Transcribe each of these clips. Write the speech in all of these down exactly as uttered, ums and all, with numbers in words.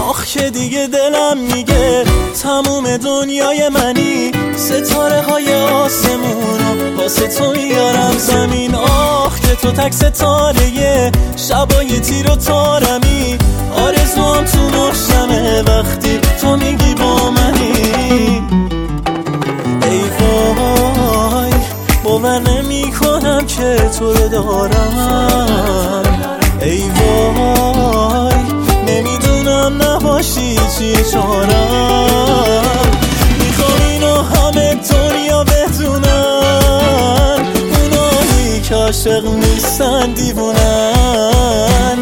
آخ که دیگه دلم میگه تموم دنیای منی، ستاره های آسمونو واسه تو میارم زمین. آخ که تو تک ستاره شبای تیر و تارمی، آرزوام تو نشمه وقتی تو میگی با منی. ای وای باور نمی کنم که تو رو دارم، ای وای نمیدونم نباشی چیه چارم. میخوام اینو همه دنیا بدونن، اونایی که عاشق نیستن دیوونن.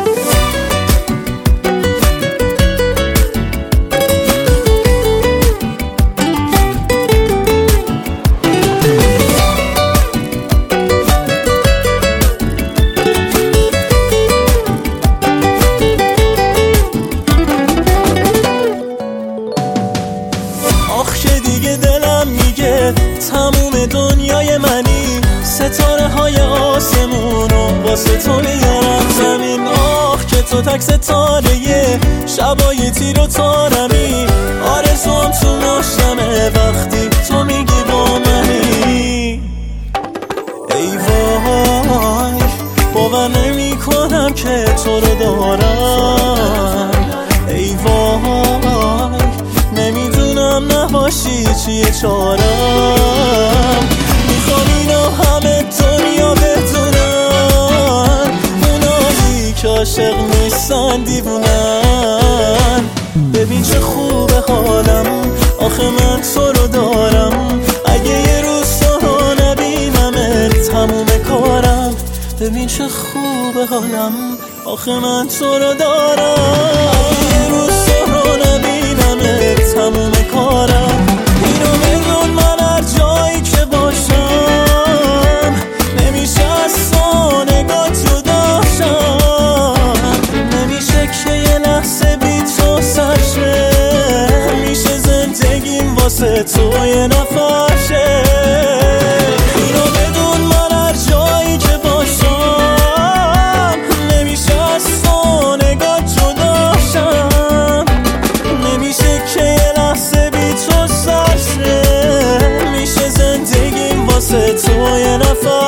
دلم میگه تموم دنیای منی، ستاره های آسمونو واسه تو میارم زمین. آخ که تو تک ستاره شبای تیر و تارمی، آرزوام تو نشمه وقتی تو میگی با منی. ای وای باور نمی کنم که تو رو دارم، ای وای نمیدونم نباشی چیه چارم. میخوام اینو همه دنیا بدونن، اونایی که عاشق نیستن دیوونن. ببین چه خوبه حالم، آخه من تو رو دارم. اگه یه روز تو رو نبینمت تموم کارم. ببین چه خوبه حالم، آخه من تو رو دارم. اگه یه روز تو رو نبینمت تموم کارم. اینو بدون من هر جایی که باشم، نمیشه از تو نگاه جدا شم. نمیشه که یه لحظه بی تو سر شه، میشه زندگیم واسه تو یه نفرشه. اینو بدون من هر جایی که باشم، نمیشه از تو نگاه جدا شم. نمیشه که یه لحظه بی تو سر شه، میشه زندگیم واسه تو یه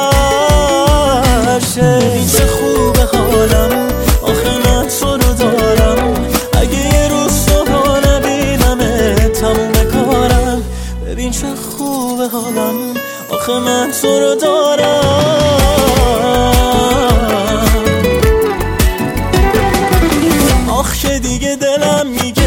نفرشه. ببین چه خوبه حالم، آخه من تو رو دارم. اگه یه روز تو رو نبینمه تموم کارم. ببین چه خوبه حالم، آخه من تو رو دارم. آخ که دیگه دلم میگه